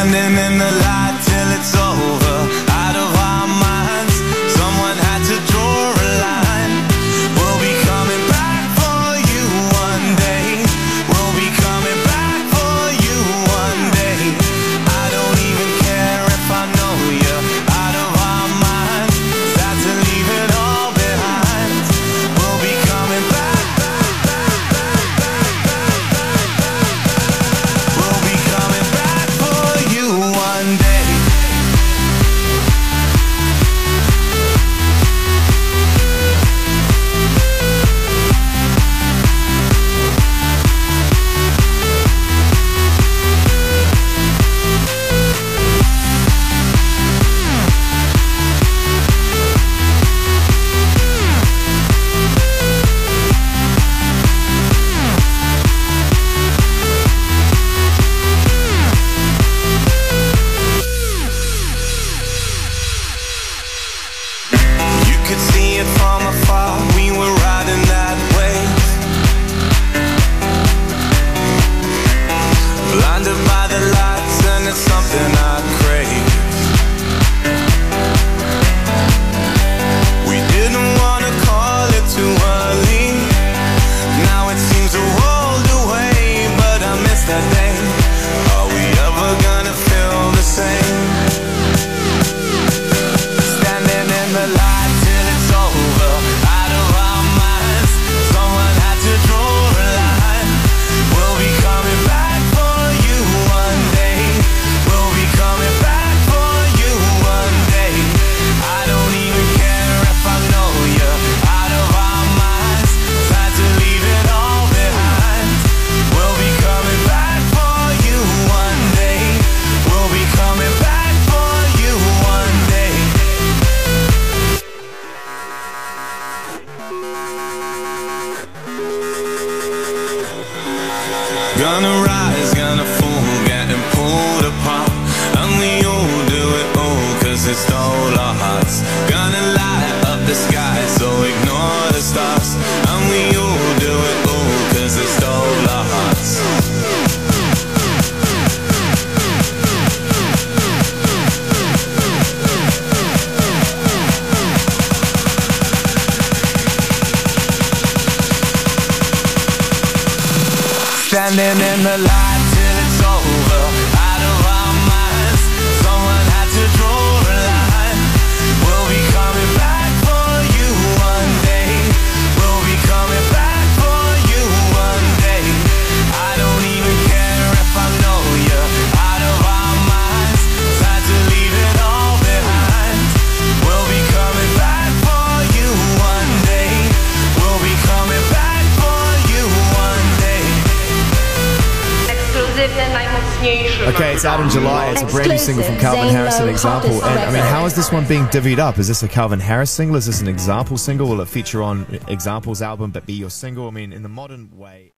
Standing in the light till it's over, out of our minds. Someone had to draw a line. We'll be coming back for you one day. We'll be coming back for you one day. I don't even care if I know you're out of our minds. Sad to leave it all behind. We'll be coming back, back, back, back, back, back, back, back. We'll be coming back for you one day. You could see it from afar, we were riding that wave. Blinded by the lights and it's something I crave. We didn't want to call it too early. Now it seems a world away, but I miss that day. Are we ever gonna feel the same? Standing in the light till it's over, out of our minds. Someone had to draw a line. We'll be coming back for you one day. We'll be coming back for you one day. I don't even care if I know you're out of our minds. Sad to leave it all behind. We'll be coming back for you one day. We'll be coming back for you one day. Gonna rise, gonna fall, getting pulled apart. And we all do it all, cause it stole our hearts. Gonna light up the sky, so ignore the stars. And we all do it all, cause it stole our hearts. Standing in the light till it's over, out of our minds. Someone had to draw a line. We'll be coming back for you one day. We'll be coming back for you one day. I don't even care if I know you're out of our minds. Sad to leave it all behind. We'll be coming back for you one day. We'll be coming back for you one day. Okay, it's out in July. It's a brand new single from Calvin Harris, an example. And I mean, how is this one being divvied up? Is this a Calvin Harris single? Is this an example single? Will it feature on Example's album but be your single? I mean, in the modern way.